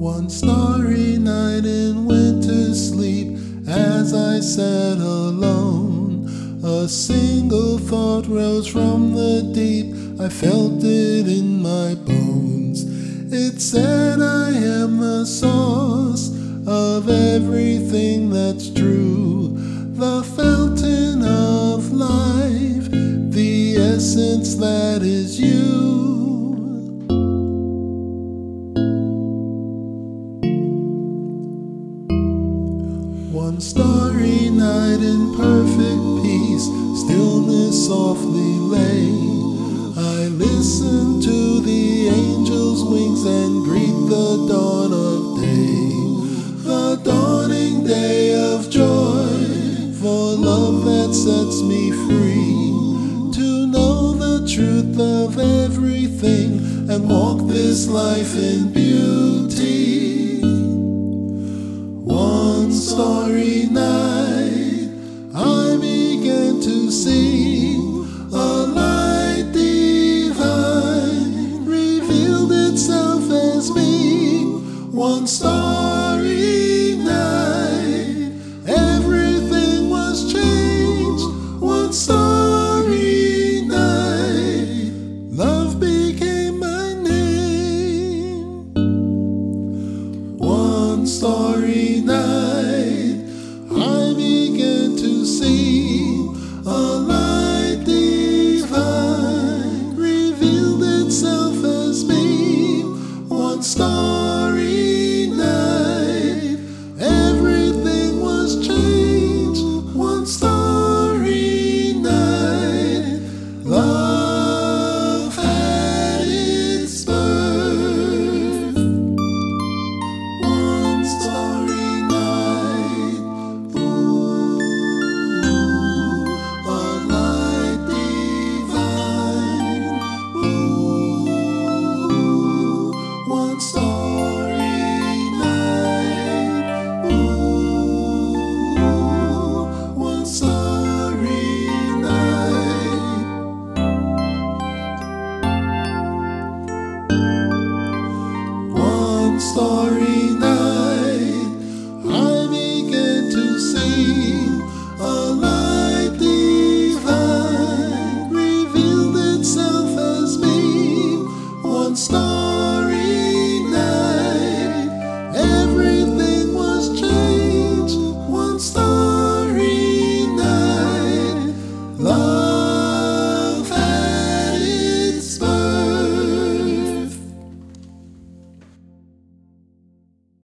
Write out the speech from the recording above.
One starry night and went to sleep as I sat alone. A single thought rose from the deep, I felt it in my bones. It said, I am the source of everything that's true, the fountain of life, the essence that is you. One starry night in perfect peace, stillness softly lay. I listened to the angels' wings and greet the dawn of day. The dawning day of joy, for love that sets me free. To know the truth of everything and walk this life in beauty. One starry night, I began to see a light divine revealed itself as me. One starry night, everything was changed. One starry night, love became my name. One starry night, I began to see a light divine revealed itself as me. One starry night, everything was changed. One starry night, love had its birth. One starry night, ooh, a light divine, ooh, one starry night, ooh, one starry night. One starry